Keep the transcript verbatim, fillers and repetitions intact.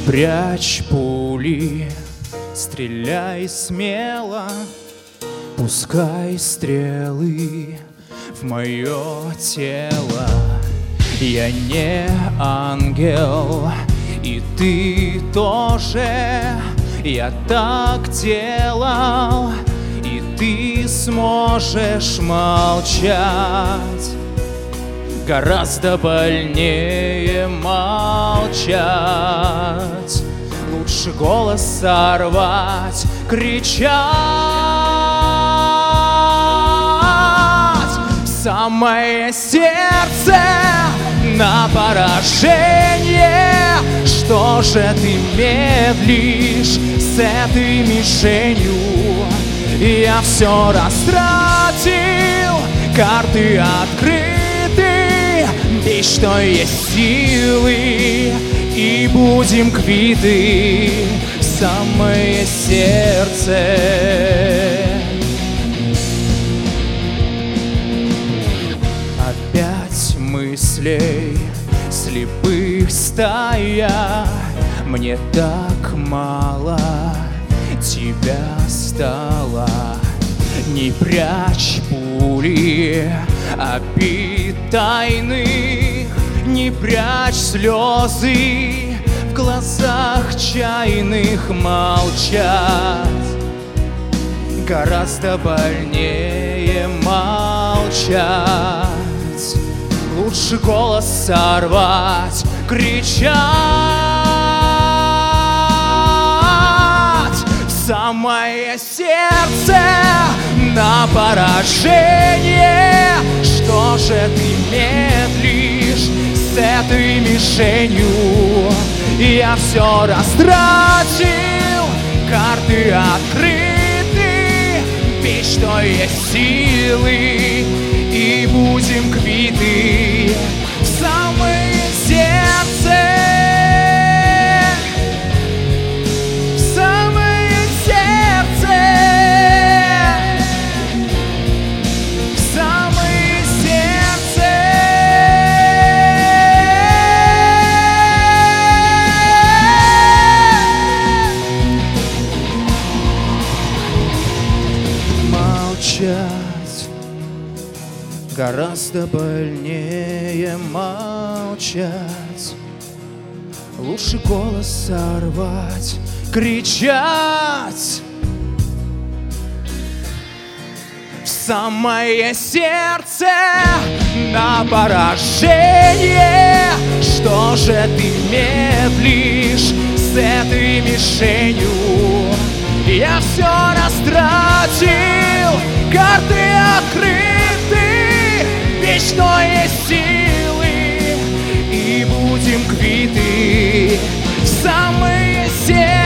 прячь пули, стреляй смело, пускай стрелы в мое тело. Я не ангел, и ты тоже. Я так делал, и ты сможешь молчать. Гораздо больнее молчать. Лучше голос сорвать, кричать в самое сердце на поражение. Что же ты медлишь с этой мишенью? Я все растратил, карты открыты, бей, что есть силы, и будем квиты в самое сердце. Опять мыслей слепых стая, мне так мало тебя стало. Не прячь пули обид тайных, не прячь слезы в глазах чайных. Молчать гораздо больнее молчать. Лучше голос сорвать, кричать в самое сердце на поражение. Что же ты медлишь с этой мишенью? Я все растратил, карты открыты, бей, что есть силы, и будем квиты в самое сердце. В самое сердце. В самое сердце. Молчать гораздо больнее молчать. Лучше голос сорвать, кричать в самое сердце на поражение. Что же ты медлишь с этой мишенью? Я все растратил, карты открыты, что есть силы, и будем квиты в самое сердце.